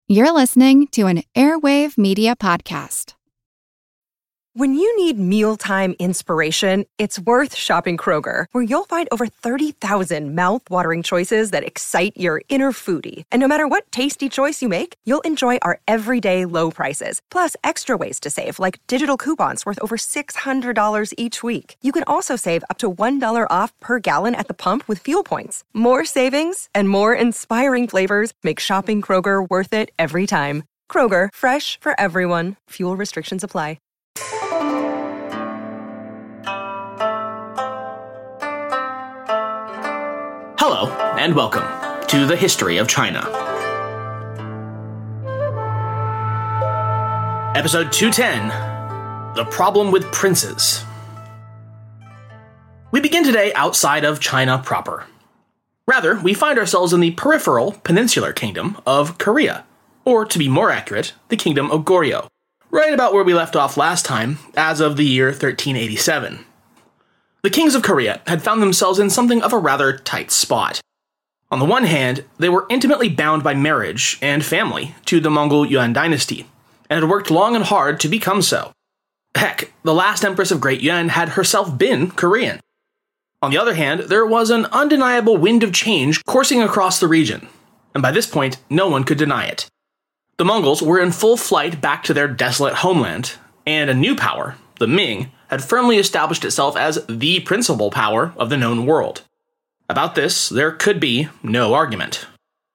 You're listening to an Airwave Media Podcast. When you need mealtime inspiration, it's worth shopping Kroger, where you'll find over 30,000 mouth-watering choices that excite your inner foodie. And no matter what tasty choice you make, you'll enjoy our everyday low prices, plus extra ways to save, like digital coupons worth over $600 each week. You can also save up to $1 off per gallon at the pump with fuel points. More savings and more inspiring flavors make shopping Kroger worth it every time. Kroger, fresh for everyone. Fuel restrictions apply. Hello, and welcome to the History of China. Episode 210, The Problem with Princes. We begin today outside of China proper. Rather, we find ourselves in the peripheral peninsular kingdom of Korea, or to be more accurate, the kingdom of Goryeo, right about where we left off last time, as of the year 1387. The kings of Korea had found themselves in something of a rather tight spot. On the one hand, they were intimately bound by marriage and family to the Mongol Yuan dynasty, and had worked long and hard to become so. Heck, the last empress of Great Yuan had herself been Korean. On the other hand, there was an undeniable wind of change coursing across the region, and by this point, no one could deny it. The Mongols were in full flight back to their desolate homeland, and a new power, the Ming, had firmly established itself as the principal power of the known world. About this, there could be no argument.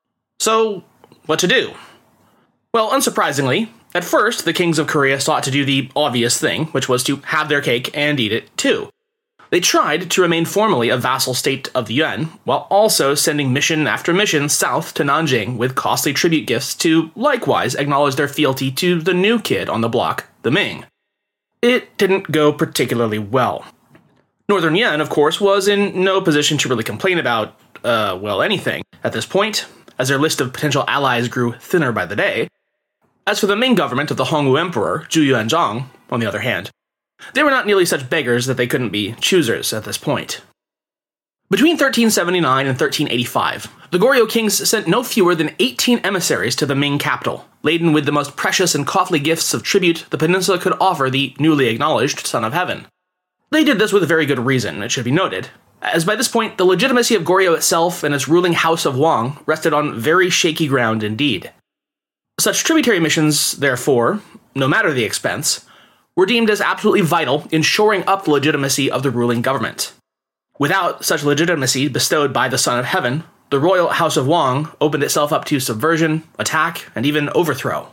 So, what to do? Well, unsurprisingly, at first, the kings of Korea sought to do the obvious thing, which was to have their cake and eat it too. They tried to remain formally a vassal state of the Yuan, while also sending mission after mission south to Nanjing with costly tribute gifts to likewise acknowledge their fealty to the new kid on the block, the Ming. It didn't go particularly well. Northern Yuan, of course, was in no position to really complain about, anything at this point, as their list of potential allies grew thinner by the day. As for the Ming government of the Hongwu Emperor, Zhu Yuanzhang, on the other hand, they were not nearly such beggars that they couldn't be choosers at this point. Between 1379 and 1385, the Goryeo kings sent no fewer than 18 emissaries to the Ming capital, laden with the most precious and costly gifts of tribute the peninsula could offer the newly acknowledged Son of Heaven. They did this with very good reason, it should be noted, as by this point the legitimacy of Goryeo itself and its ruling house of Wang rested on very shaky ground indeed. Such tributary missions, therefore, no matter the expense, were deemed as absolutely vital in shoring up the legitimacy of the ruling government. Without such legitimacy bestowed by the Son of Heaven, the royal house of Wang opened itself up to subversion, attack, and even overthrow.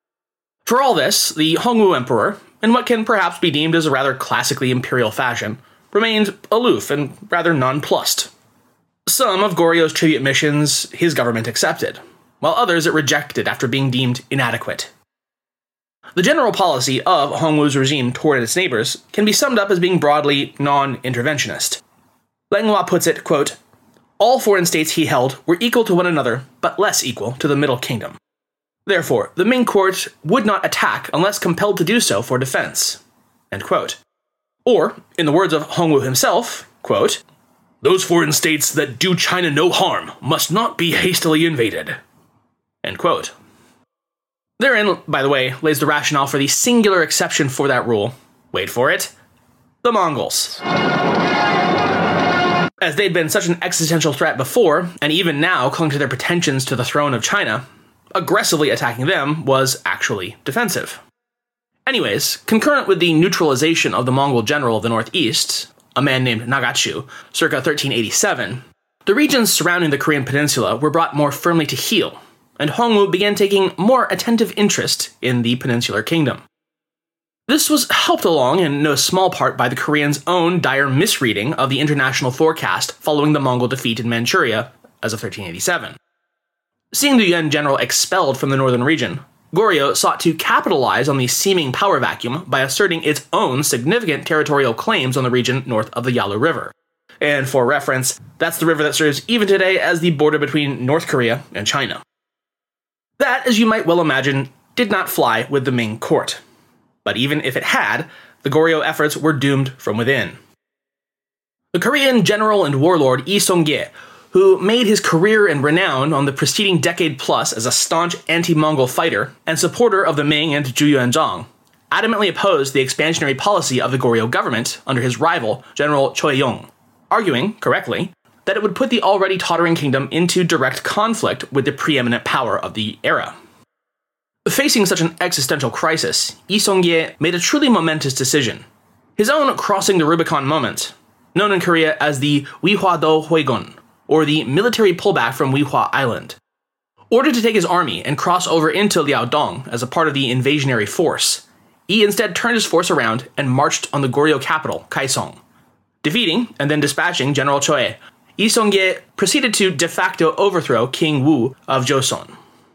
For all this, the Hongwu Emperor, in what can perhaps be deemed as a rather classically imperial fashion, remained aloof and rather nonplussed. Some of Goryeo's tribute missions his government accepted, while others it rejected after being deemed inadequate. The general policy of Hongwu's regime toward its neighbors can be summed up as being broadly non-interventionist. Langhua puts it, quote, "All foreign states he held were equal to one another, but less equal to the Middle Kingdom. Therefore, the Ming court would not attack unless compelled to do so for defense." End quote. Or, in the words of Hongwu himself, quote, "Those foreign states that do China no harm must not be hastily invaded." End quote. Therein, by the way, lays the rationale for the singular exception for that rule. Wait for it. The Mongols. As they'd been such an existential threat before, and even now clung to their pretensions to the throne of China, aggressively attacking them was actually defensive. Anyways, concurrent with the neutralization of the Mongol general of the northeast, a man named Nagachu, circa 1387, the regions surrounding the Korean peninsula were brought more firmly to heel, and Hongwu began taking more attentive interest in the peninsular kingdom. This was helped along in no small part by the Koreans' own dire misreading of the international forecast following the Mongol defeat in Manchuria as of 1387. Seeing the Yuan general expelled from the northern region, Goryeo sought to capitalize on the seeming power vacuum by asserting its own significant territorial claims on the region north of the Yalu River. And for reference, that's the river that serves even today as the border between North Korea and China. That, as you might well imagine, did not fly with the Ming court. But even if it had, the Goryeo efforts were doomed from within. The Korean general and warlord Yi Song-ye, who made his career and renown on the preceding decade plus as a staunch anti-Mongol fighter and supporter of the Ming and Zhu Yuanzhang, adamantly opposed the expansionary policy of the Goryeo government under his rival, General Choi Yong, arguing, correctly, that it would put the already tottering kingdom into direct conflict with the preeminent power of the era. Facing such an existential crisis, Yi Song-ye made a truly momentous decision. His own crossing the Rubicon moment, known in Korea as the Wihwa-do Huigun, or the military pullback from Wihwa Island. Ordered to take his army and cross over into Liaodong as a part of the invasionary force, Yi instead turned his force around and marched on the Goryeo capital, Kaesong. Defeating and then dispatching General Choi, Yi Song-ye proceeded to de facto overthrow King Wu of Joseon.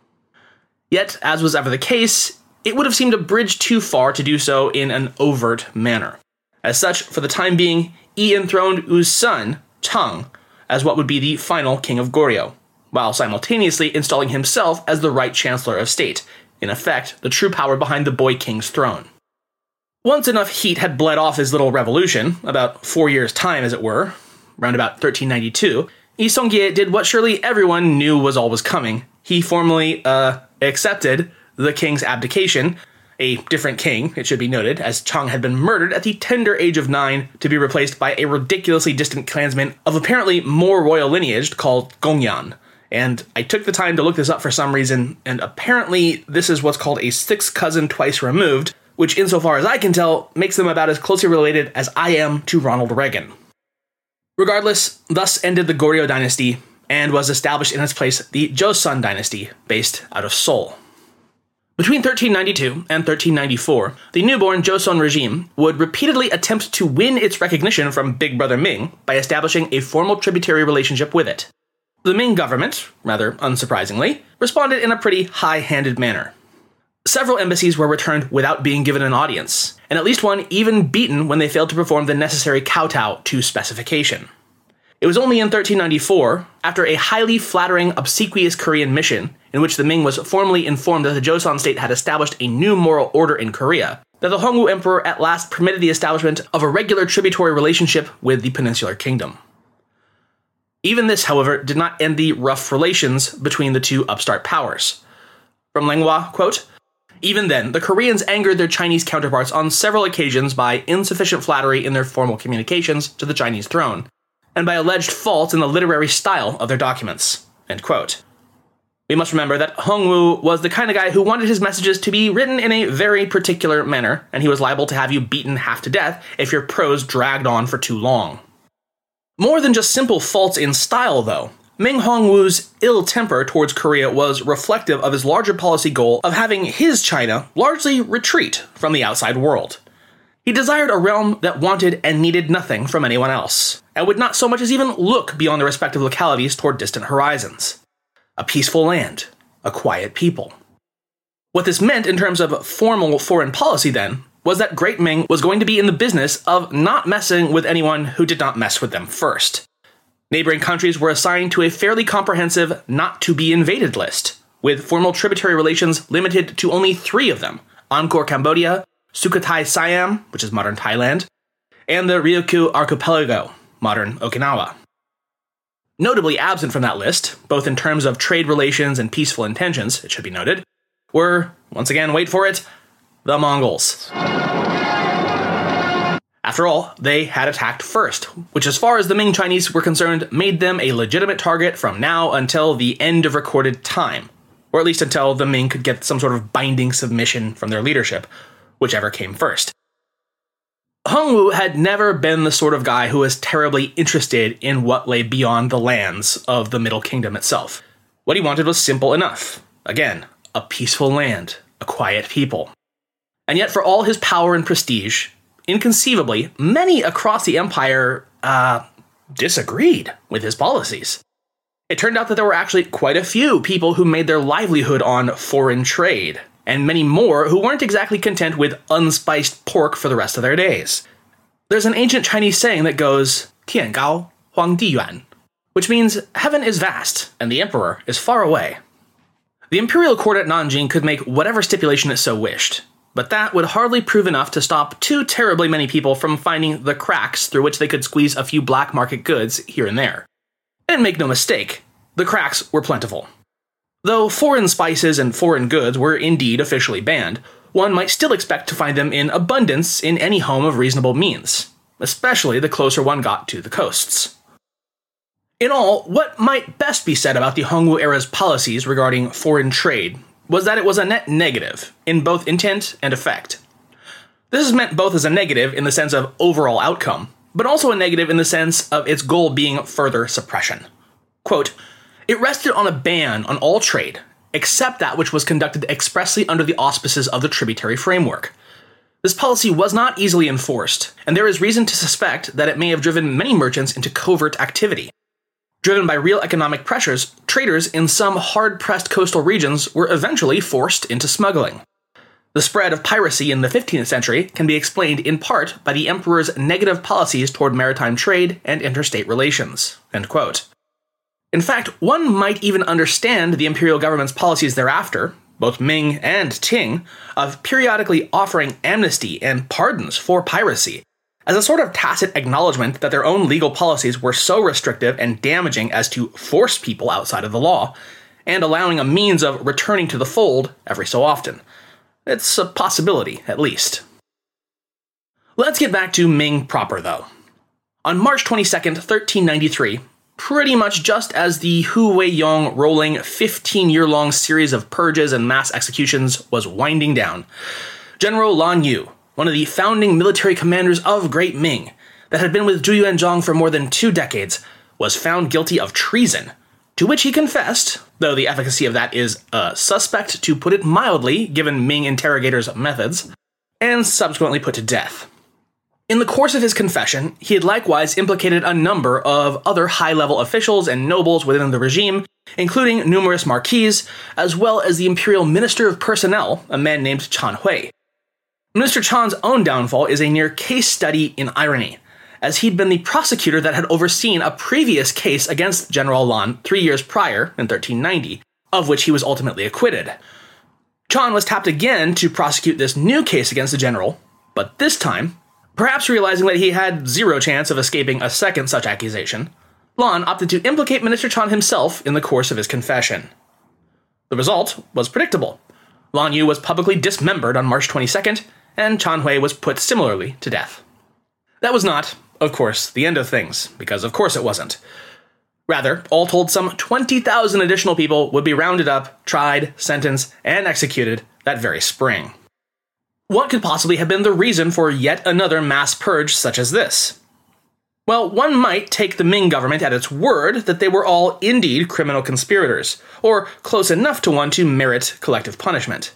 Yet, as was ever the case, it would have seemed a bridge too far to do so in an overt manner. As such, for the time being, Yi enthroned Wu's son, Chang, as what would be the final king of Goryeo, while simultaneously installing himself as the right chancellor of state, in effect, the true power behind the boy king's throne. Once enough heat had bled off his little revolution, about 4 years' time as it were, round about 1392, Yi Song-ye did what surely everyone knew was always coming. He formally, accepted the king's abdication, a different king, it should be noted, as Chang had been murdered at the tender age of 9 to be replaced by a ridiculously distant clansman of apparently more royal lineage called Gongyan. And I took the time to look this up for some reason, and apparently this is what's called a sixth cousin twice removed, which insofar as I can tell, makes them about as closely related as I am to Ronald Reagan. Regardless, thus ended the Goryeo dynasty, and was established in its place the Joseon dynasty, based out of Seoul. Between 1392 and 1394, the newborn Joseon regime would repeatedly attempt to win its recognition from Big Brother Ming by establishing a formal tributary relationship with it. The Ming government, rather unsurprisingly, responded in a pretty high-handed manner. Several embassies were returned without being given an audience, and at least one even beaten when they failed to perform the necessary kowtow to specification. It was only in 1394, after a highly flattering, obsequious Korean mission, in which the Ming was formally informed that the Joseon state had established a new moral order in Korea, that the Hongwu Emperor at last permitted the establishment of a regular tributary relationship with the Peninsular Kingdom. Even this, however, did not end the rough relations between the two upstart powers. From Lenghua, quote, "Even then, the Koreans angered their Chinese counterparts on several occasions by insufficient flattery in their formal communications to the Chinese throne, and by alleged faults in the literary style of their documents." End quote. We must remember that Hongwu was the kind of guy who wanted his messages to be written in a very particular manner, and he was liable to have you beaten half to death if your prose dragged on for too long. More than just simple faults in style, though, Ming Hongwu's ill temper towards Korea was reflective of his larger policy goal of having his China largely retreat from the outside world. He desired a realm that wanted and needed nothing from anyone else, and would not so much as even look beyond the respective localities toward distant horizons. A peaceful land, a quiet people. What this meant in terms of formal foreign policy, then, was that Great Ming was going to be in the business of not messing with anyone who did not mess with them first. Neighboring countries were assigned to a fairly comprehensive not-to-be-invaded list, with formal tributary relations limited to only 3 of them: Angkor, Cambodia, Sukhothai, Siam, which is modern Thailand, and the Ryukyu Archipelago, modern Okinawa. Notably absent from that list, both in terms of trade relations and peaceful intentions, it should be noted, were, once again, wait for it, the Mongols. After all, they had attacked first, which as far as the Ming Chinese were concerned, made them a legitimate target from now until the end of recorded time, or at least until the Ming could get some sort of binding submission from their leadership, whichever came first. Hongwu had never been the sort of guy who was terribly interested in what lay beyond the lands of the Middle Kingdom itself. What he wanted was simple enough. Again, a peaceful land, a quiet people. And yet for all his power and prestige, inconceivably, many across the empire, disagreed with his policies. It turned out that there were actually quite a few people who made their livelihood on foreign trade, and many more who weren't exactly content with unspiced pork for the rest of their days. There's an ancient Chinese saying that goes, 天高皇帝远, which means heaven is vast, and the emperor is far away. The imperial court at Nanjing could make whatever stipulation it so wished, but that would hardly prove enough to stop too terribly many people from finding the cracks through which they could squeeze a few black market goods here and there. And make no mistake, the cracks were plentiful. Though foreign spices and foreign goods were indeed officially banned, one might still expect to find them in abundance in any home of reasonable means, especially the closer one got to the coasts. In all, what might best be said about the Hongwu era's policies regarding foreign trade was that it was a net negative in both intent and effect. This is meant both as a negative in the sense of overall outcome, but also a negative in the sense of its goal being further suppression. Quote, "It rested on a ban on all trade, except that which was conducted expressly under the auspices of the tributary framework. This policy was not easily enforced, and there is reason to suspect that it may have driven many merchants into covert activity. Driven by real economic pressures, traders in some hard-pressed coastal regions were eventually forced into smuggling. The spread of piracy in the 15th century can be explained in part by the emperor's negative policies toward maritime trade and interstate relations." End quote. In fact, one might even understand the imperial government's policies thereafter, both Ming and Qing, of periodically offering amnesty and pardons for piracy, as a sort of tacit acknowledgement that their own legal policies were so restrictive and damaging as to force people outside of the law, and allowing a means of returning to the fold every so often. It's a possibility, at least. Let's get back to Ming proper, though. On March 22nd, 1393, pretty much just as the Hu Weiyong rolling 15-year-long series of purges and mass executions was winding down, General Lan Yu, one of the founding military commanders of Great Ming, that had been with Zhu Yuanzhang for more than 2 decades, was found guilty of treason, to which he confessed, though the efficacy of that is suspect to put it mildly given Ming interrogators' methods, and subsequently put to death. In the course of his confession, he had likewise implicated a number of other high-level officials and nobles within the regime, including numerous marquises, as well as the imperial minister of personnel, a man named Chan Hui. Minister Chan's own downfall is a near case study in irony, as he'd been the prosecutor that had overseen a previous case against General Lan 3 years prior, in 1390, of which he was ultimately acquitted. Chan was tapped again to prosecute this new case against the general, but this time, perhaps realizing that he had zero chance of escaping a second such accusation, Lan opted to implicate Minister Chan himself in the course of his confession. The result was predictable. Lan Yu was publicly dismembered on March 22nd, and Chan Hui was put similarly to death. That was not, of course, the end of things, because of course it wasn't. Rather, all told, some 20,000 additional people would be rounded up, tried, sentenced, and executed that very spring. What could possibly have been the reason for yet another mass purge such as this? Well, one might take the Ming government at its word that they were all indeed criminal conspirators, or close enough to one to merit collective punishment.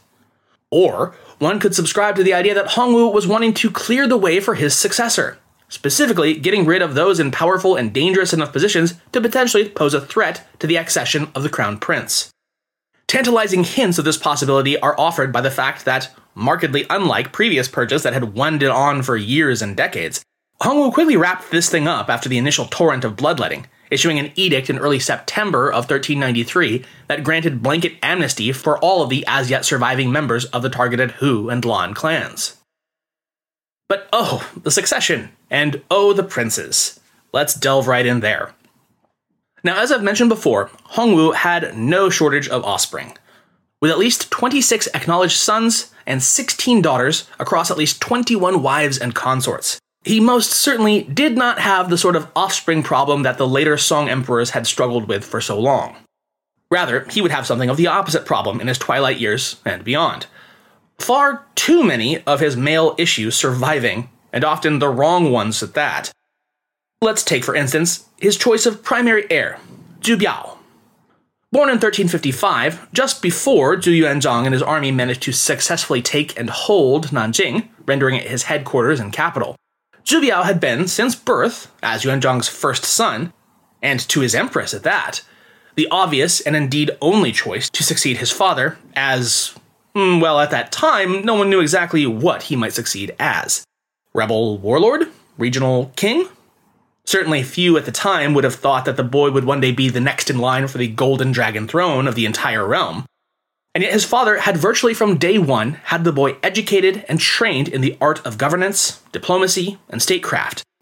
Or one could subscribe to the idea that Hongwu was wanting to clear the way for his successor, specifically getting rid of those in powerful and dangerous enough positions to potentially pose a threat to the accession of the crown prince. Tantalizing hints of this possibility are offered by the fact that, markedly unlike previous purges that had wended on for years and decades, Hongwu quickly wrapped this thing up after the initial torrent of bloodletting, issuing an edict in early September of 1393 that granted blanket amnesty for all of the as-yet surviving members of the targeted Hu and Lan clans. But oh, the succession, and oh, the princes. Let's delve right in there. Now, as I've mentioned before, Hongwu had no shortage of offspring, with at least 26 acknowledged sons and 16 daughters across at least 21 wives and consorts. He most certainly did not have the sort of offspring problem that the later Song emperors had struggled with for so long. Rather, he would have something of the opposite problem in his twilight years and beyond. Far too many of his male issues surviving, and often the wrong ones at that. Let's take, for instance, his choice of primary heir, Zhu Biao. Born in 1355, just before Zhu Yuanzhang and his army managed to successfully take and hold Nanjing, rendering it his headquarters and capital, Zhu Biao had been, since birth, as Yuanzhang's first son, and to his empress at that, the obvious and indeed only choice to succeed his father as, well, at that time, no one knew exactly what he might succeed as. Rebel warlord? Regional king? Certainly few at the time would have thought that the boy would one day be the next in line for the golden dragon throne of the entire realm. And yet his father had virtually from day one had the boy educated and trained in the art of governance, diplomacy, and statecraft,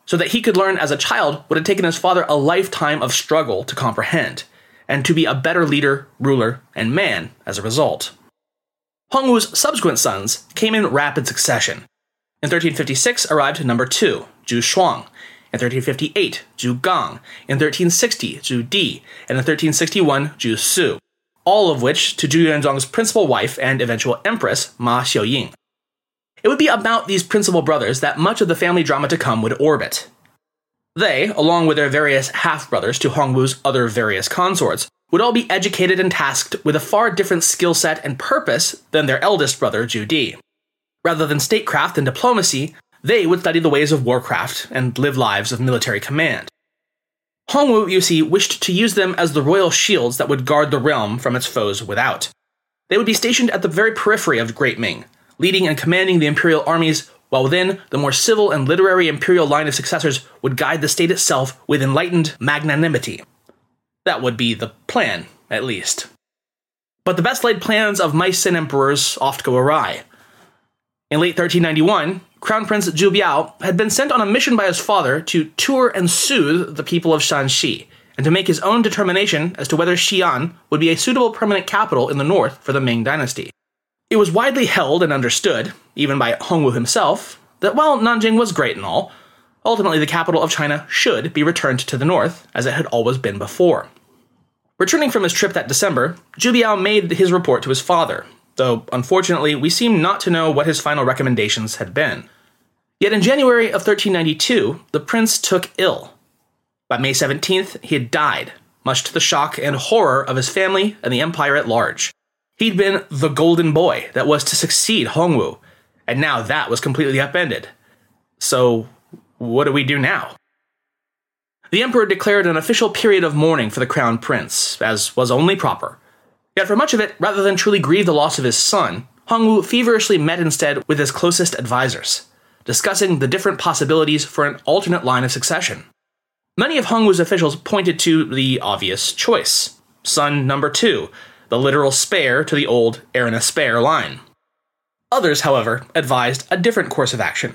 so that he could learn as a child what had taken his father a lifetime of struggle to comprehend, and to be a better leader, ruler, and man as a result. Hongwu's subsequent sons came in rapid succession. In 1356 arrived number 2, Zhu Shuang. In 1358, Zhu Gang. In 1360, Zhu Di. And in 1361, Zhu Su. All of which to Zhu Yuanzhang's principal wife and eventual empress, Ma Xiuying. It would be about these principal brothers that much of the family drama to come would orbit. They, along with their various half-brothers to Hongwu's other various consorts, would all be educated and tasked with a far different skill set and purpose than their eldest brother, Zhu Di. Rather than statecraft and diplomacy, they would study the ways of warcraft and live lives of military command. Hongwu, you see, wished to use them as the royal shields that would guard the realm from its foes without. They would be stationed at the very periphery of Great Ming, leading and commanding the imperial armies, while within the more civil and literary imperial line of successors would guide the state itself with enlightened magnanimity. That would be the plan, at least. But the best-laid plans of mice and emperors oft go awry. In late 1391, Crown Prince Zhu Biao had been sent on a mission by his father to tour and soothe the people of Shanxi, and to make his own determination as to whether Xi'an would be a suitable permanent capital in the north for the Ming dynasty. It was widely held and understood, even by Hongwu himself, that while Nanjing was great and all, ultimately the capital of China should be returned to the north, as it had always been before. Returning from his trip that December, Zhu Biao made his report to his father, though unfortunately we seem not to know what his final recommendations had been. Yet in January of 1392, the prince took ill. By May 17th, he had died, much to the shock and horror of his family and the empire at large. He'd been the golden boy that was to succeed Hongwu, and now that was completely upended. So, what do we do now? The emperor declared an official period of mourning for the crown prince, as was only proper. Yet for much of it, rather than truly grieve the loss of his son, Hongwu feverishly met instead with his closest advisors, discussing the different possibilities for an alternate line of succession. Many of Hongwu's officials pointed to the obvious choice, son number 2, the literal spare to the old heir and spare line. Others, however, advised a different course of action.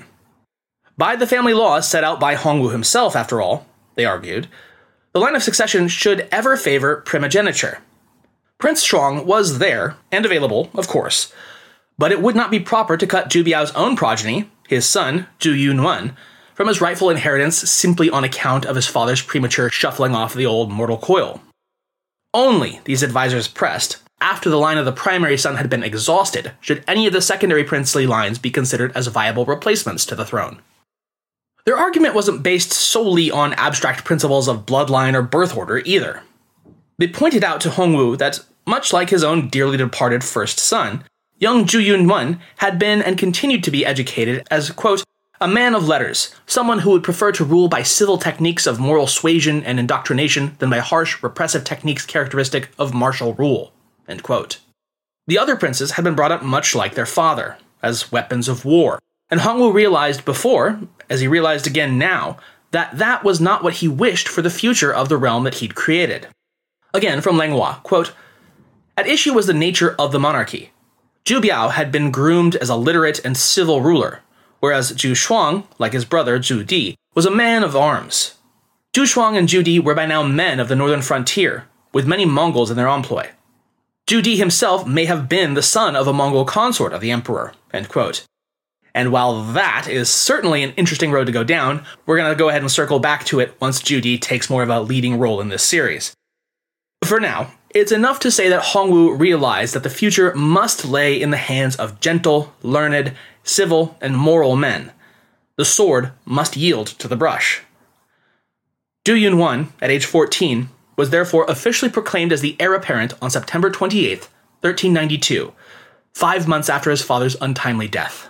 By the family laws set out by Hongwu himself, after all, they argued, the line of succession should ever favor primogeniture. Prince Shuang was there, and available, of course, but it would not be proper to cut Zhu Biao's own progeny, his son, Zhu Yunwen, from his rightful inheritance simply on account of his father's premature shuffling off the old mortal coil. Only, these advisors pressed, after the line of the primary son had been exhausted, should any of the secondary princely lines be considered as viable replacements to the throne. Their argument wasn't based solely on abstract principles of bloodline or birth order either. They pointed out to Hongwu that, much like his own dearly departed first son, young Zhu Yunwen had been and continued to be educated as, quote, a man of letters, someone who would prefer to rule by civil techniques of moral suasion and indoctrination than by harsh, repressive techniques characteristic of martial rule, end quote. The other princes had been brought up much like their father, as weapons of war, and Hongwu realized before, as he realized again now, that that was not what he wished for the future of the realm that he'd created. Again, from Lenghua, quote, at issue was the nature of the monarchy. Zhu Biao had been groomed as a literate and civil ruler, whereas Zhu Shuang, like his brother Zhu Di, was a man of arms. Zhu Shuang and Zhu Di were by now men of the northern frontier, with many Mongols in their employ. Zhu Di himself may have been the son of a Mongol consort of the emperor, end quote. And while that is certainly an interesting road to go down, we're going to go ahead and circle back to it once Zhu Di takes more of a leading role in this series. For now, it's enough to say that Hongwu realized that the future must lay in the hands of gentle, learned, civil, and moral men. The sword must yield to the brush. Zhu Yunwen, at age 14, was therefore officially proclaimed as the heir apparent on September 28, 1392, 5 months after his father's untimely death.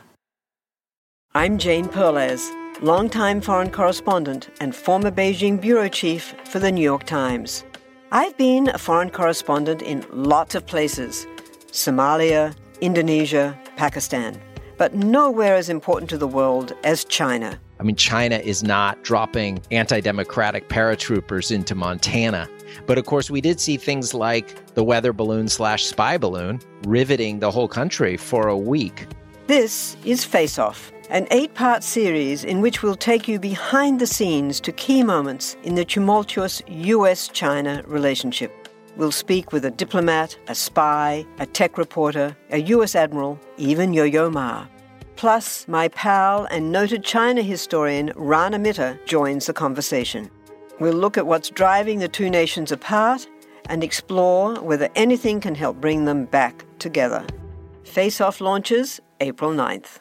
I'm Jane Perlez, longtime foreign correspondent and former Beijing bureau chief for the New York Times. I've been a foreign correspondent in lots of places, Somalia, Indonesia, Pakistan, but nowhere as important to the world as China. I mean, China is not dropping anti-democratic paratroopers into Montana. But of course, we did see things like the weather balloon/spy balloon riveting the whole country for a week. This is Face Off, an 8-part series in which we'll take you behind the scenes to key moments in the tumultuous US-China relationship. We'll speak with a diplomat, a spy, a tech reporter, a US admiral, even Yo-Yo Ma. Plus, my pal and noted China historian Rana Mitter joins the conversation. We'll look at what's driving the two nations apart and explore whether anything can help bring them back together. Face Off launches April 9th.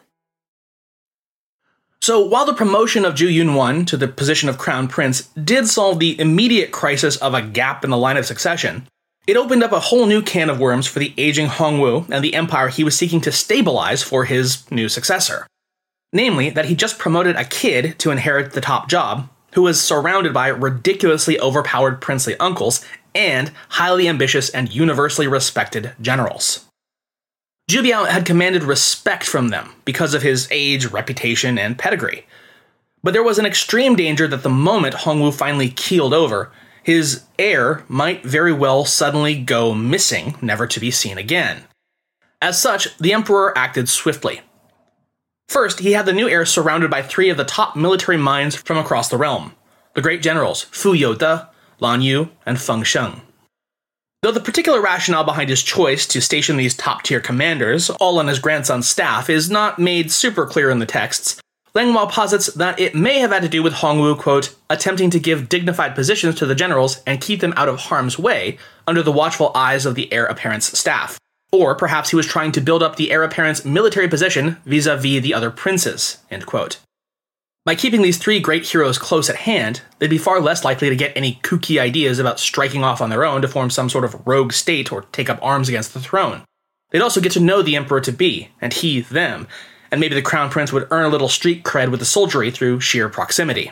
So while the promotion of Zhu Yunwan to the position of crown prince did solve the immediate crisis of a gap in the line of succession, it opened up a whole new can of worms for the aging Hongwu and the empire he was seeking to stabilize for his new successor. Namely, that he just promoted a kid to inherit the top job, who was surrounded by ridiculously overpowered princely uncles and highly ambitious and universally respected generals. Zhu Biao had commanded respect from them because of his age, reputation, and pedigree. But there was an extreme danger that the moment Hongwu finally keeled over, his heir might very well suddenly go missing, never to be seen again. As such, the emperor acted swiftly. First, he had the new heir surrounded by 3 of the top military minds from across the realm, the great generals Fu Youde, Lan Yu, and Feng Sheng. Though the particular rationale behind his choice to station these top-tier commanders, all on his grandson's staff, is not made super clear in the texts, Liang Hua posits that it may have had to do with Hongwu, quote, attempting to give dignified positions to the generals and keep them out of harm's way under the watchful eyes of the heir apparent's staff. Or perhaps he was trying to build up the heir apparent's military position vis-a-vis the other princes, end quote. By keeping these 3 great heroes close at hand, they'd be far less likely to get any kooky ideas about striking off on their own to form some sort of rogue state or take up arms against the throne. They'd also get to know the emperor-to-be, and he them, and maybe the crown prince would earn a little street cred with the soldiery through sheer proximity.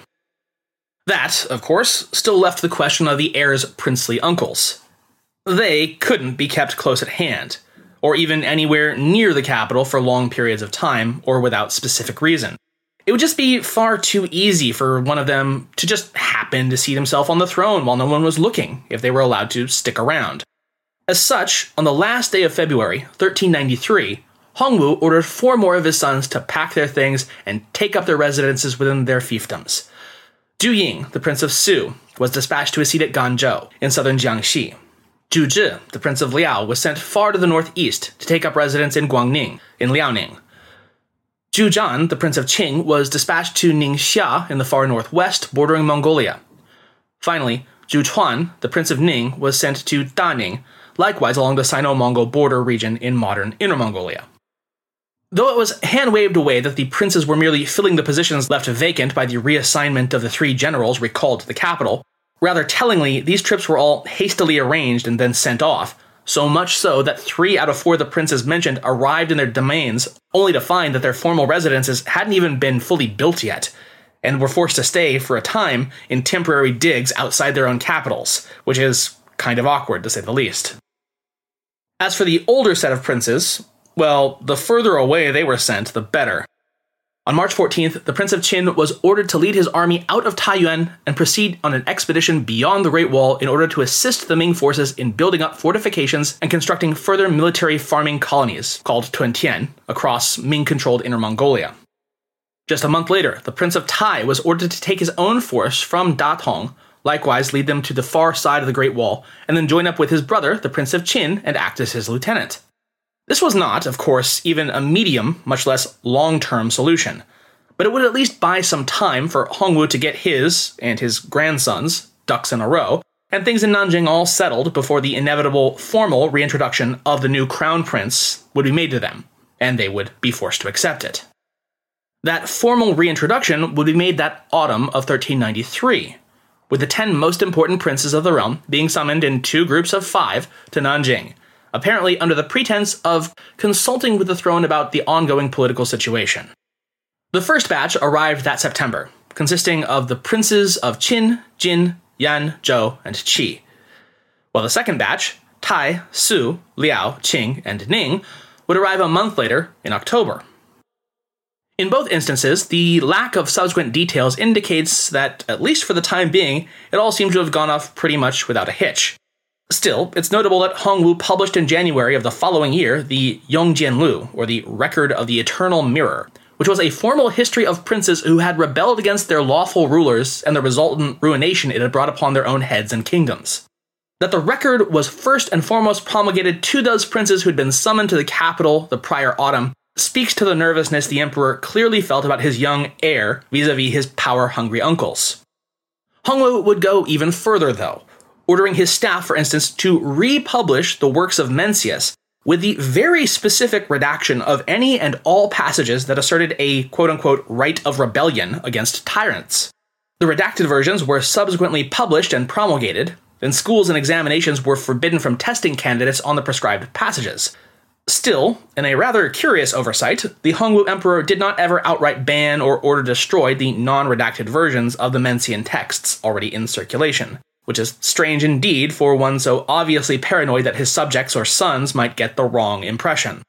That, of course, still left the question of the heir's princely uncles. They couldn't be kept close at hand, or even anywhere near the capital for long periods of time, or without specific reason. It would just be far too easy for one of them to just happen to seat himself on the throne while no one was looking, if they were allowed to stick around. As such, on the last day of February, 1393, Hongwu ordered 4 more of his sons to pack their things and take up their residences within their fiefdoms. Zhu Ying, the Prince of Su, was dispatched to a seat at Ganzhou, in southern Jiangxi. Zhu Zhi, the Prince of Liao, was sent far to the northeast to take up residence in Guangning, in Liaoning. Zhu Zhan, the Prince of Qing, was dispatched to Ningxia in the far northwest, bordering Mongolia. Finally, Zhu Tuan, the Prince of Ning, was sent to Daning, likewise along the Sino-Mongol border region in modern Inner Mongolia. Though it was hand-waved away that the princes were merely filling the positions left vacant by the reassignment of the 3 generals recalled to the capital, rather tellingly, these trips were all hastily arranged and then sent off, so much so that 3 out of 4 of the princes mentioned arrived in their domains only to find that their formal residences hadn't even been fully built yet, and were forced to stay for a time in temporary digs outside their own capitals, which is kind of awkward to say the least. As for the older set of princes, well, the further away they were sent, the better. On March 14th, the Prince of Qin was ordered to lead his army out of Taiyuan and proceed on an expedition beyond the Great Wall in order to assist the Ming forces in building up fortifications and constructing further military farming colonies, called Tuntian, across Ming-controlled Inner Mongolia. Just a month later, the Prince of Tai was ordered to take his own force from Datong, likewise lead them to the far side of the Great Wall, and then join up with his brother, the Prince of Qin, and act as his lieutenant. This was not, of course, even a medium, much less long-term solution, but it would at least buy some time for Hongwu to get his, and his grandsons, ducks in a row, and things in Nanjing all settled before the inevitable formal reintroduction of the new crown prince would be made to them, and they would be forced to accept it. That formal reintroduction would be made that autumn of 1393, with the 10 most important princes of the realm being summoned in 2 groups of 5 to Nanjing, apparently under the pretense of consulting with the throne about the ongoing political situation. The first batch arrived that September, consisting of the princes of Qin, Jin, Yan, Zhou, and Qi, while the second batch, Tai, Su, Liao, Qing, and Ning, would arrive a month later in October. In both instances, the lack of subsequent details indicates that, at least for the time being, it all seemed to have gone off pretty much without a hitch. Still, it's notable that Hongwu published in January of the following year the Yongjianlu, or the Record of the Eternal Mirror, which was a formal history of princes who had rebelled against their lawful rulers and the resultant ruination it had brought upon their own heads and kingdoms. That the record was first and foremost promulgated to those princes who had been summoned to the capital the prior autumn speaks to the nervousness the emperor clearly felt about his young heir vis-a-vis his power-hungry uncles. Hongwu would go even further, though, ordering his staff, for instance, to republish the works of Mencius with the very specific redaction of any and all passages that asserted a quote-unquote right of rebellion against tyrants. The redacted versions were subsequently published and promulgated, and schools and examinations were forbidden from testing candidates on the prescribed passages. Still, in a rather curious oversight, the Hongwu emperor did not ever outright ban or order destroyed the non-redacted versions of the Mencian texts already in circulation, which is strange indeed for one so obviously paranoid that his subjects or sons might get the wrong impression.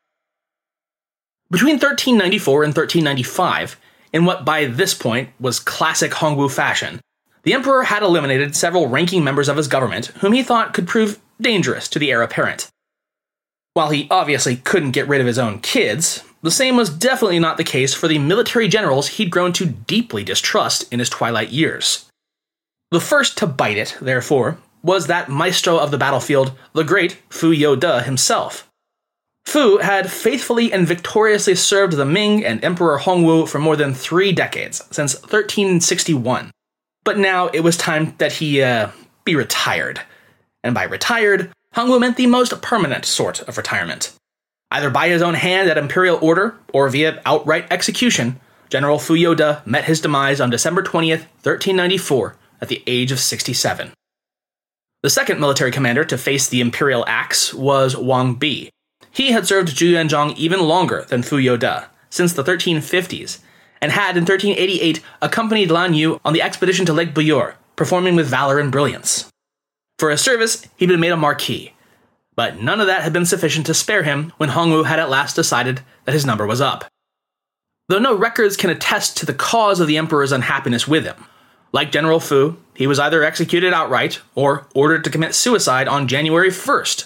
Between 1394 and 1395, in what by this point was classic Hongwu fashion, the emperor had eliminated several ranking members of his government whom he thought could prove dangerous to the heir apparent. While he obviously couldn't get rid of his own kids, the same was definitely not the case for the military generals he'd grown to deeply distrust in his twilight years. The first to bite it, therefore, was that maestro of the battlefield, the great Fu Youde himself. Fu had faithfully and victoriously served the Ming and Emperor Hongwu for more than 3 decades, since 1361. But now it was time that he, be retired. And by retired, Hongwu meant the most permanent sort of retirement. Either by his own hand at imperial order, or via outright execution, General Fu Youde met his demise on December 20th, 1394, at the age of 67. The second military commander to face the imperial axe was Wang Bi. He had served Zhu Yuanzhang even longer than Fu Youde, since the 1350s, and had in 1388 accompanied Lan Yu on the expedition to Lake Buyur, performing with valor and brilliance. For his service, he'd been made a marquis, but none of that had been sufficient to spare him when Hongwu had at last decided that his number was up. Though no records can attest to the cause of the emperor's unhappiness with him, like General Fu, he was either executed outright or ordered to commit suicide on January 1st,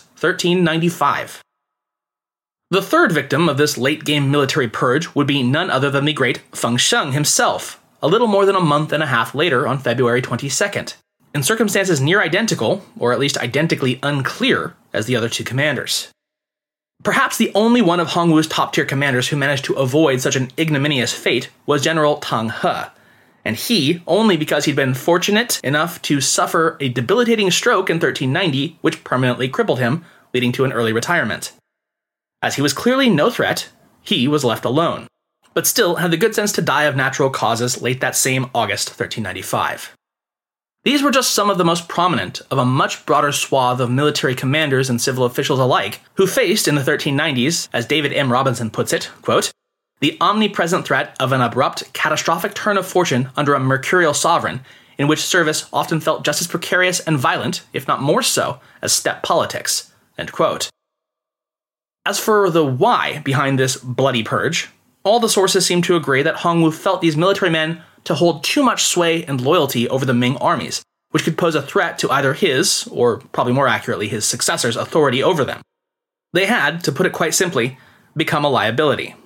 1395. The third victim of this late-game military purge would be none other than the great Feng Sheng himself, a little more than a month and a half later on February 22nd, in circumstances near identical, or at least identically unclear, as the other two commanders. Perhaps the only one of Hongwu's top-tier commanders who managed to avoid such an ignominious fate was General Tang He, and he only because he'd been fortunate enough to suffer a debilitating stroke in 1390, which permanently crippled him, leading to an early retirement. As he was clearly no threat, he was left alone, but still had the good sense to die of natural causes late that same August 1395. These were just some of the most prominent of a much broader swath of military commanders and civil officials alike who faced in the 1390s, as David M. Robinson puts it, quote, the omnipresent threat of an abrupt, catastrophic turn of fortune under a mercurial sovereign, in which service often felt just as precarious and violent, if not more so, as steppe politics, end quote. As for the why behind this bloody purge, all the sources seem to agree that Hongwu felt these military men to hold too much sway and loyalty over the Ming armies, which could pose a threat to either his, or probably more accurately his successor's, authority over them. They had, to put it quite simply, become a liability.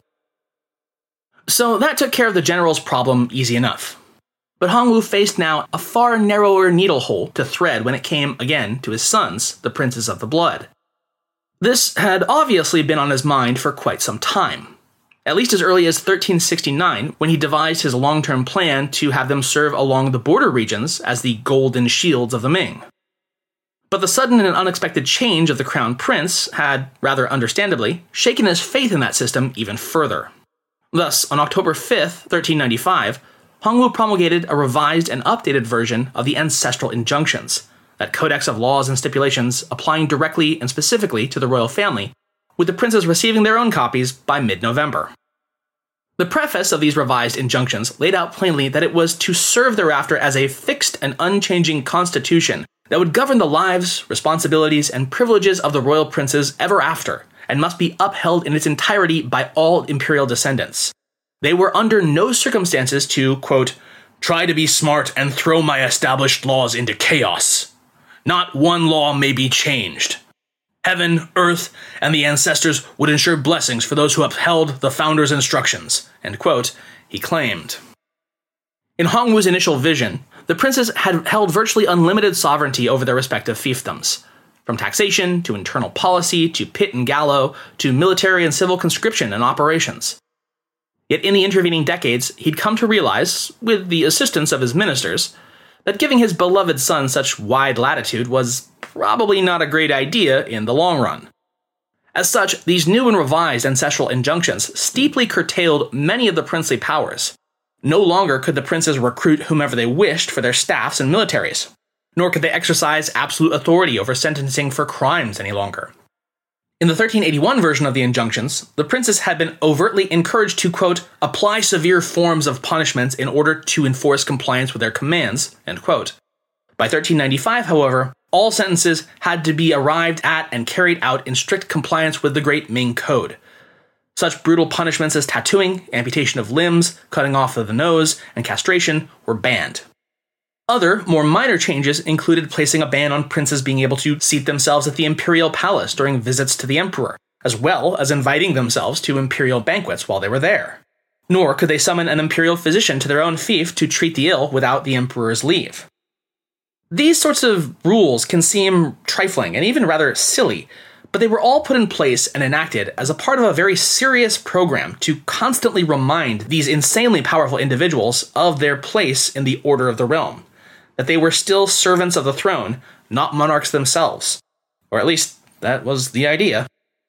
So that took care of the general's problem easy enough. But Hongwu faced now a far narrower needle hole to thread when it came, again, to his sons, the princes of the blood. This had obviously been on his mind for quite some time. At least as early as 1369, when he devised his long-term plan to have them serve along the border regions as the golden shields of the Ming. But the sudden and unexpected change of the crown prince had, rather understandably, shaken his faith in that system even further. Thus, on October 5th, 1395, Hongwu promulgated a revised and updated version of the Ancestral Injunctions, that codex of laws and stipulations applying directly and specifically to the royal family, with the princes receiving their own copies by mid-November. The preface of these revised injunctions laid out plainly that it was to serve thereafter as a fixed and unchanging constitution that would govern the lives, responsibilities, and privileges of the royal princes ever after, and must be upheld in its entirety by all imperial descendants. They were under no circumstances to, quote, try to be smart and throw my established laws into chaos. Not one law may be changed. Heaven, earth, and the ancestors would ensure blessings for those who upheld the founder's instructions, end quote, he claimed. In Hongwu's initial vision, the princes had held virtually unlimited sovereignty over their respective fiefdoms, from taxation to internal policy to pit and gallow to military and civil conscription and operations. Yet in the intervening decades, he'd come to realize, with the assistance of his ministers, that giving his beloved son such wide latitude was probably not a great idea in the long run. As such, these new and revised ancestral injunctions steeply curtailed many of the princely powers. No longer could the princes recruit whomever they wished for their staffs and militaries, nor could they exercise absolute authority over sentencing for crimes any longer. In the 1381 version of the injunctions, the princes had been overtly encouraged to, quote, apply severe forms of punishments in order to enforce compliance with their commands, end quote. By 1395, however, all sentences had to be arrived at and carried out in strict compliance with the Great Ming Code. Such brutal punishments as tattooing, amputation of limbs, cutting off of the nose, and castration were banned. Other, more minor changes included placing a ban on princes being able to seat themselves at the imperial palace during visits to the emperor, as well as inviting themselves to imperial banquets while they were there. Nor could they summon an imperial physician to their own fief to treat the ill without the emperor's leave. These sorts of rules can seem trifling and even rather silly, but they were all put in place and enacted as a part of a very serious program to constantly remind these insanely powerful individuals of their place in the order of the realm, that they were still servants of the throne, not monarchs themselves. Or at least, that was the idea.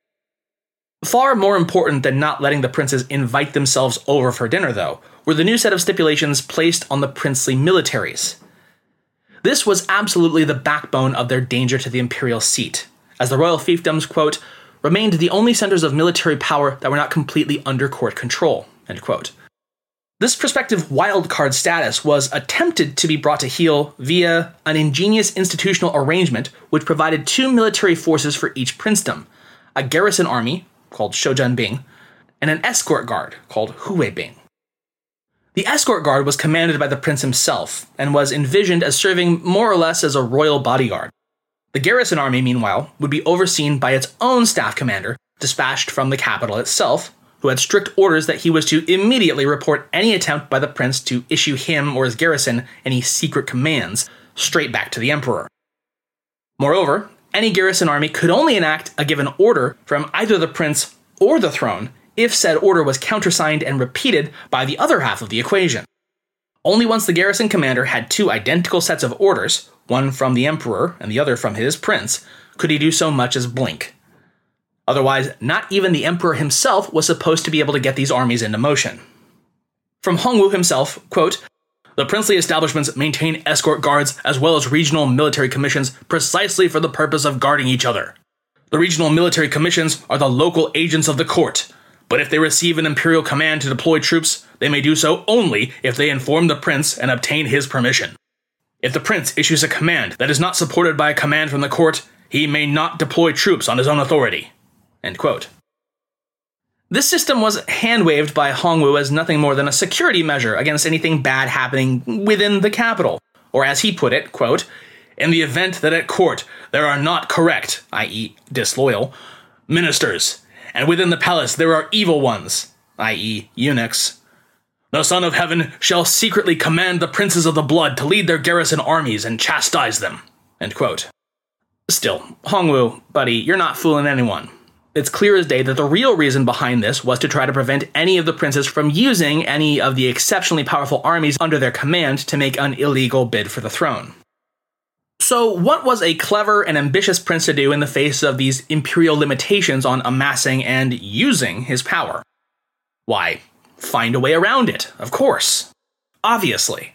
Far more important than not letting the princes invite themselves over for dinner, though, were the new set of stipulations placed on the princely militaries. This was absolutely the backbone of their danger to the imperial seat, as the royal fiefdoms, quote, remained the only centers of military power that were not completely under court control, end quote. This prospective wildcard status was attempted to be brought to heel via an ingenious institutional arrangement which provided two military forces for each princedom, a garrison army, called Shoujanbing, and an escort guard, called Huweibing. The escort guard was commanded by the prince himself, and was envisioned as serving more or less as a royal bodyguard. The garrison army, meanwhile, would be overseen by its own staff commander, dispatched from the capital itself, who had strict orders that he was to immediately report any attempt by the prince to issue him or his garrison any secret commands, straight back to the emperor. Moreover, any garrison army could only enact a given order from either the prince or the throne if said order was countersigned and repeated by the other half of the equation. Only once the garrison commander had two identical sets of orders, one from the emperor and the other from his prince, could he do so much as blink. Otherwise, not even the emperor himself was supposed to be able to get these armies into motion. From Hongwu himself, quote, the princely establishments maintain escort guards as well as regional military commissions precisely for the purpose of guarding each other. The regional military commissions are the local agents of the court, but if they receive an imperial command to deploy troops, they may do so only if they inform the prince and obtain his permission. If the prince issues a command that is not supported by a command from the court, he may not deploy troops on his own authority. End quote. This system was hand-waved by Hongwu as nothing more than a security measure against anything bad happening within the capital, or as he put it, quote, in the event that at court there are not correct, i.e. disloyal, ministers, and within the palace there are evil ones, i.e. eunuchs, the Son of Heaven shall secretly command the princes of the blood to lead their garrison armies and chastise them, end quote. Still, Hongwu, buddy, you're not fooling anyone. It's clear as day that the real reason behind this was to try to prevent any of the princes from using any of the exceptionally powerful armies under their command to make an illegal bid for the throne. So what was a clever and ambitious prince to do in the face of these imperial limitations on amassing and using his power? Why, find a way around it, of course. Obviously.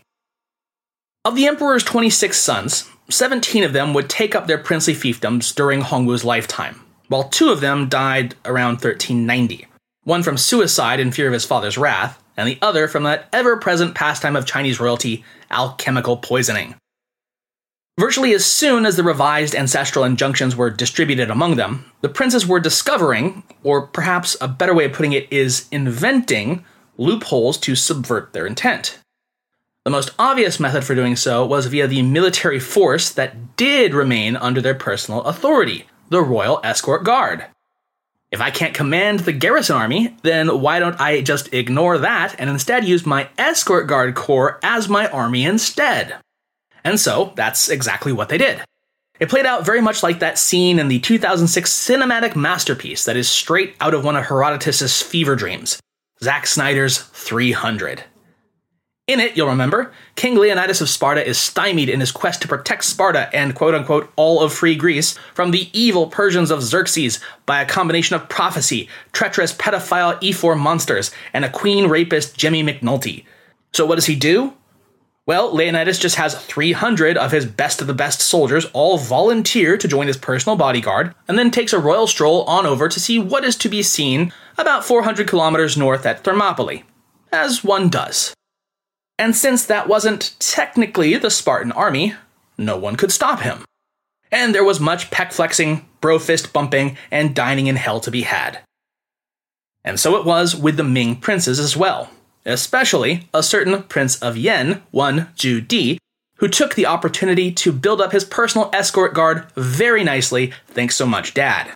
Of the emperor's 26 sons, 17 of them would take up their princely fiefdoms during Hongwu's lifetime, while 2 of them died around 1390, one from suicide in fear of his father's wrath, and the other from that ever-present pastime of Chinese royalty, alchemical poisoning. Virtually as soon as the revised ancestral injunctions were distributed among them, the princes were discovering, or perhaps a better way of putting it is inventing, loopholes to subvert their intent. The most obvious method for doing so was via the military force that did remain under their personal authority, the Royal Escort Guard. If I can't command the garrison army, then why don't I just ignore that and instead use my Escort Guard Corps as my army instead? And so, that's exactly what they did. It played out very much like that scene in the 2006 cinematic masterpiece that is straight out of one of Herodotus' fever dreams, Zack Snyder's 300. In it, you'll remember, King Leonidas of Sparta is stymied in his quest to protect Sparta and quote-unquote all of free Greece from the evil Persians of Xerxes by a combination of prophecy, treacherous pedophile E4 monsters, and a queen rapist Jimmy McNulty. So what does he do? Well, Leonidas just has 300 of his best of the best soldiers all volunteer to join his personal bodyguard, and then takes a royal stroll on over to see what is to be seen about 400 kilometers north at Thermopylae, as one does. And since that wasn't technically the Spartan army, no one could stop him. And there was much pec flexing, bro fist bumping, and dining in hell to be had. And so it was with the Ming princes as well, especially a certain Prince of Yen, one Zhu Di, who took the opportunity to build up his personal escort guard very nicely, thanks so much, Dad.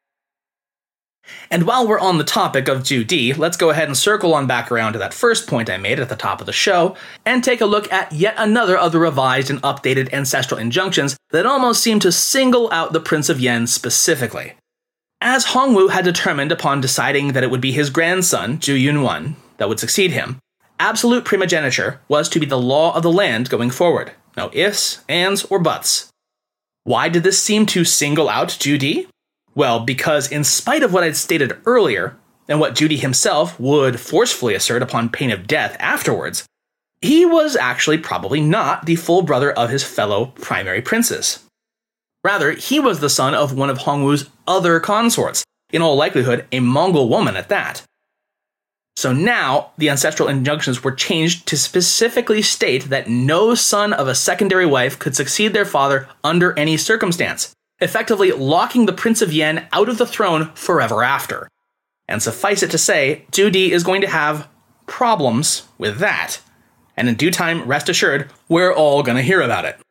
And while we're on the topic of Zhu Di, let's go ahead and circle on back around to that first point I made at the top of the show, and take a look at yet another of the revised and updated ancestral injunctions that almost seem to single out the Prince of Yen specifically. As Hongwu had determined upon deciding that it would be his grandson, Zhu Yunwan, that would succeed him, absolute primogeniture was to be the law of the land going forward. No ifs, ands, or buts. Why did this seem to single out Zhu Di? Well, because in spite of what I'd stated earlier, and what Zhu Di himself would forcefully assert upon pain of death afterwards, he was actually probably not the full brother of his fellow primary princes. Rather, he was the son of one of Hongwu's other consorts, in all likelihood a Mongol woman at that. So now, the ancestral injunctions were changed to specifically state that no son of a secondary wife could succeed their father under any circumstance, effectively locking the Prince of Yen out of the throne forever after. And suffice it to say, Zhu Di is going to have problems with that. And in due time, rest assured, we're all going to hear about it.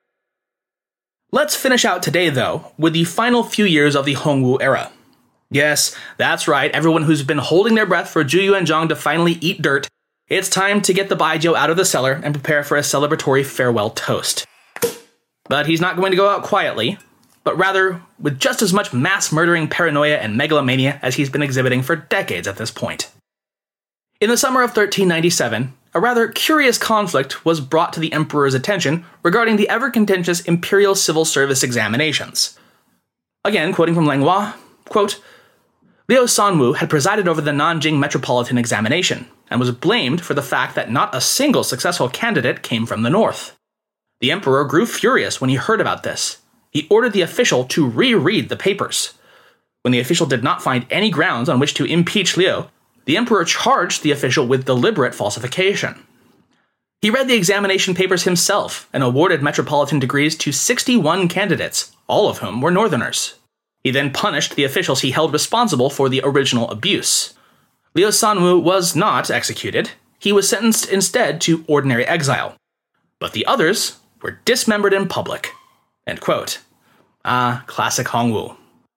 Let's finish out today, though, with the final few years of the Hongwu era. Yes, that's right, everyone who's been holding their breath for Zhu Yuanzhang to finally eat dirt, it's time to get the baijiu out of the cellar and prepare for a celebratory farewell toast. But he's not going to go out quietly, but rather with just as much mass-murdering paranoia and megalomania as he's been exhibiting for decades at this point. In the summer of 1397, a rather curious conflict was brought to the emperor's attention regarding the ever-contentious imperial civil service examinations. Again, quoting from Lenghua, quote, Liu Sanwu had presided over the Nanjing Metropolitan Examination and was blamed for the fact that not a single successful candidate came from the north. The emperor grew furious when he heard about this. He ordered the official to reread the papers. When the official did not find any grounds on which to impeach Liu, the emperor charged the official with deliberate falsification. He read the examination papers himself and awarded metropolitan degrees to 61 candidates, all of whom were northerners. He then punished the officials he held responsible for the original abuse. Liu Sanwu was not executed. He was sentenced instead to ordinary exile. But the others were dismembered in public. End quote. Ah, classic Hongwu.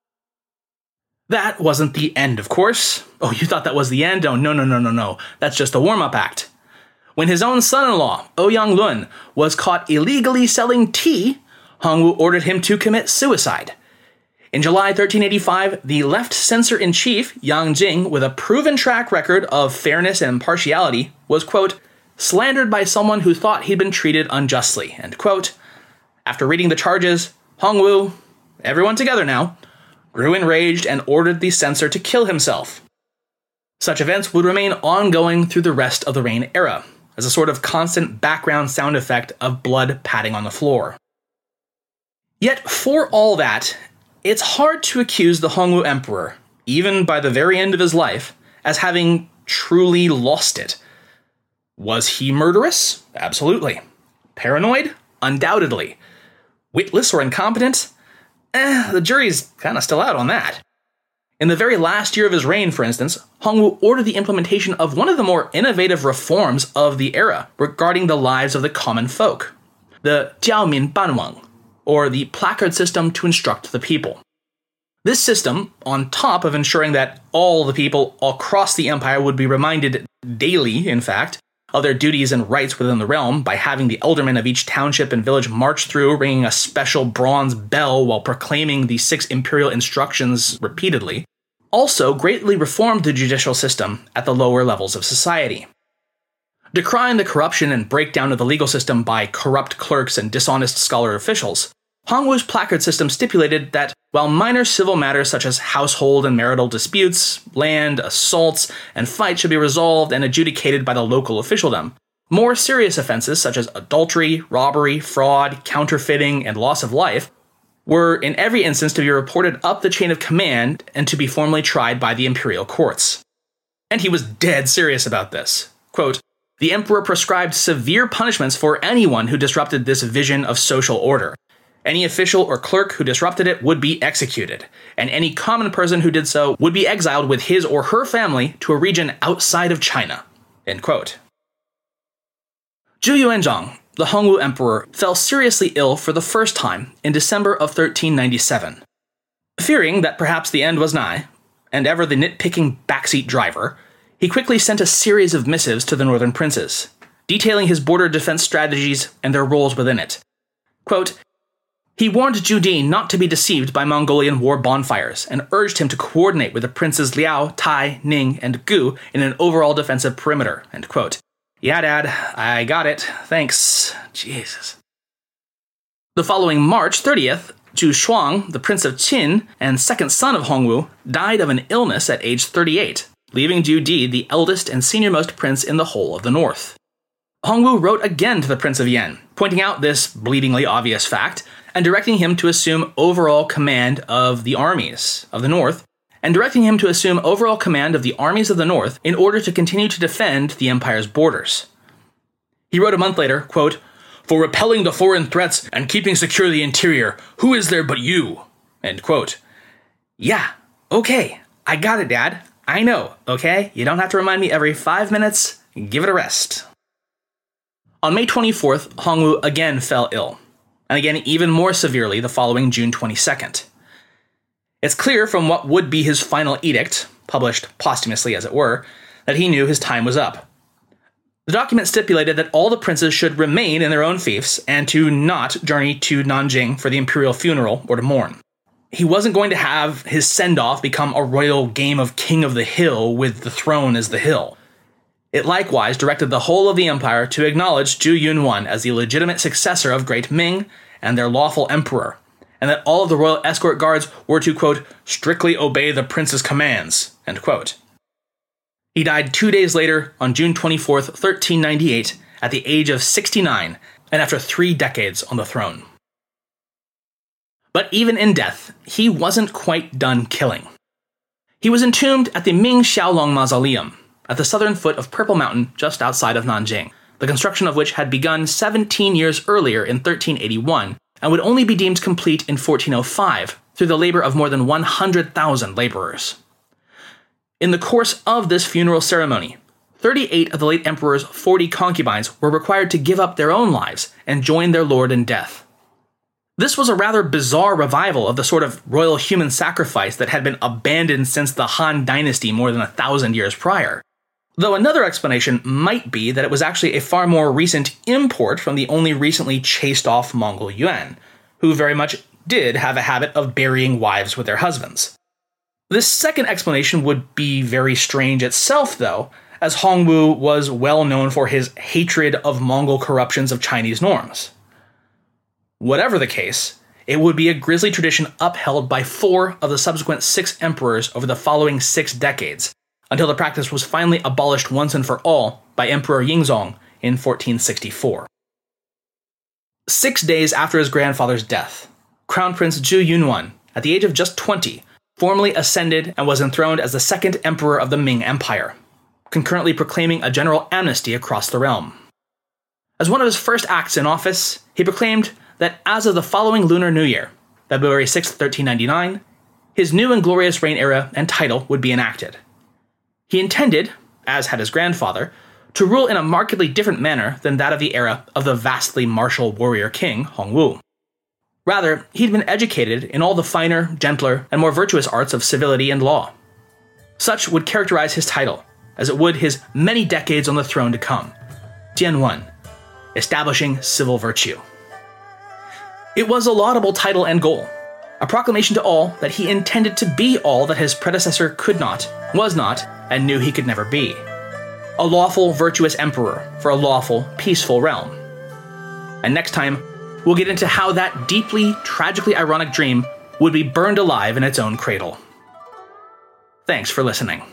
That wasn't the end, of course. Oh, you thought that was the end? Oh, no. That's just a warm-up act. When his own son-in-law, Ouyang Lun, was caught illegally selling tea, Hongwu ordered him to commit suicide. In July 1385, the left censor-in-chief, Yang Jing, with a proven track record of fairness and impartiality, was, quote, slandered by someone who thought he'd been treated unjustly, end quote. After reading the charges, Hongwu, everyone together now, grew enraged and ordered the censor to kill himself. Such events would remain ongoing through the rest of the reign era, as a sort of constant background sound effect of blood patting on the floor. Yet, for all that, it's hard to accuse the Hongwu emperor, even by the very end of his life, as having truly lost it. Was he murderous? Absolutely. Paranoid? Undoubtedly. Witless or incompetent? The jury's kind of still out on that. In the very last year of his reign, for instance, Hongwu ordered the implementation of one of the more innovative reforms of the era regarding the lives of the common folk, the Jiaomin Banwang, or the placard system to instruct the people. This system, on top of ensuring that all the people across the empire would be reminded daily, in fact, of their duties and rights within the realm by having the aldermen of each township and village march through, ringing a special bronze bell while proclaiming the 6 imperial instructions repeatedly, also greatly reformed the judicial system at the lower levels of society. Decrying the corruption and breakdown of the legal system by corrupt clerks and dishonest scholar officials, Hongwu's placard system stipulated that while minor civil matters such as household and marital disputes, land, assaults, and fights should be resolved and adjudicated by the local officialdom, more serious offenses such as adultery, robbery, fraud, counterfeiting, and loss of life were in every instance to be reported up the chain of command and to be formally tried by the imperial courts. And he was dead serious about this. Quote, "The emperor prescribed severe punishments for anyone who disrupted this vision of social order. Any official or clerk who disrupted it would be executed, and any common person who did so would be exiled with his or her family to a region outside of China." End quote. Zhu Yuanzhang, the Hongwu emperor, fell seriously ill for the first time in December of 1397. Fearing that perhaps the end was nigh, and ever the nitpicking backseat driver, he quickly sent a series of missives to the northern princes, detailing his border defense strategies and their roles within it. Quote, "He warned Zhu Di not to be deceived by Mongolian war bonfires and urged him to coordinate with the princes Liao, Tai, Ning, and Gu in an overall defensive perimeter." End quote. "Yeah, Dad, I got it. Thanks. Jesus." The following March 30th, Zhu Shuang, the Prince of Qin and second son of Hongwu, died of an illness at age 38, leaving Zhu Di the eldest and senior-most prince in the whole of the north. Hongwu wrote again to the Prince of Yan, pointing out this bleedingly obvious fact, and directing him to assume overall command of the armies of the north, in order to continue to defend the empire's borders. He wrote a month later, quote, "For repelling the foreign threats and keeping secure the interior, who is there but you?" End quote. Yeah, okay, I got it, Dad. I know, okay? You don't have to remind me every 5 minutes. Give it a rest. On May 24th, Hongwu again fell ill, and again even more severely the following June 22nd. It's clear from what would be his final edict, published posthumously as it were, that he knew his time was up. The document stipulated that all the princes should remain in their own fiefs and to not journey to Nanjing for the imperial funeral or to mourn. He wasn't going to have his send-off become a royal game of King of the Hill with the throne as the hill. It likewise directed the whole of the empire to acknowledge Zhu Yunwan as the legitimate successor of Great Ming and their lawful emperor, and that all of the royal escort guards were to, quote, "strictly obey the prince's commands," end quote. He died 2 days later, on June 24th, 1398, at the age of 69, and after 3 decades on the throne. But even in death, he wasn't quite done killing. He was entombed at the Ming Xiaolong Mausoleum, at the southern foot of Purple Mountain just outside of Nanjing, the construction of which had begun 17 years earlier in 1381, and would only be deemed complete in 1405 through the labor of more than 100,000 laborers. In the course of this funeral ceremony, 38 of the late emperor's 40 concubines were required to give up their own lives and join their lord in death. This was a rather bizarre revival of the sort of royal human sacrifice that had been abandoned since the Han Dynasty more than 1,000 years prior. Though another explanation might be that it was actually a far more recent import from the only recently chased off Mongol Yuan, who very much did have a habit of burying wives with their husbands. This second explanation would be very strange itself, though, as Hongwu was well known for his hatred of Mongol corruptions of Chinese norms. Whatever the case, it would be a grisly tradition upheld by 4 of the subsequent 6 emperors over the following 6 decades, until the practice was finally abolished once and for all by Emperor Yingzong in 1464. 6 days after his grandfather's death, Crown Prince Zhu Yunwan, at the age of just 20, formally ascended and was enthroned as the 2nd emperor of the Ming Empire, concurrently proclaiming a general amnesty across the realm. As one of his first acts in office, he proclaimed that as of the following Lunar New Year, February 6, 1399, his new and glorious reign era and title would be enacted. He intended, as had his grandfather, to rule in a markedly different manner than that of the era of the vastly martial warrior king Hongwu. Rather, he'd been educated in all the finer, gentler, and more virtuous arts of civility and law. Such would characterize his title, as it would his many decades on the throne to come. Dianyuan, establishing civil virtue. It was a laudable title and goal, a proclamation to all that he intended to be all that his predecessor could not, was not, and knew he could never be. A lawful, virtuous emperor for a lawful, peaceful realm. And next time, we'll get into how that deeply, tragically ironic dream would be burned alive in its own cradle. Thanks for listening.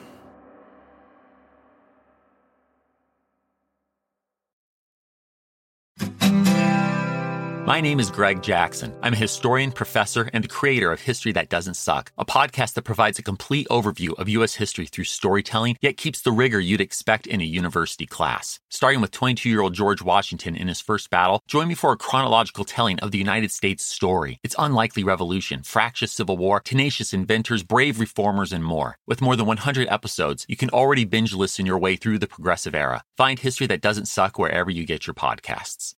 My name is Greg Jackson. I'm a historian, professor, and the creator of History That Doesn't Suck, a podcast that provides a complete overview of U.S. history through storytelling, yet keeps the rigor you'd expect in a university class. Starting with 22-year-old George Washington in his first battle, join me for a chronological telling of the United States story, its unlikely revolution, fractious civil war, tenacious inventors, brave reformers, and more. With more than 100 episodes, you can already binge listen your way through the progressive era. Find History That Doesn't Suck wherever you get your podcasts.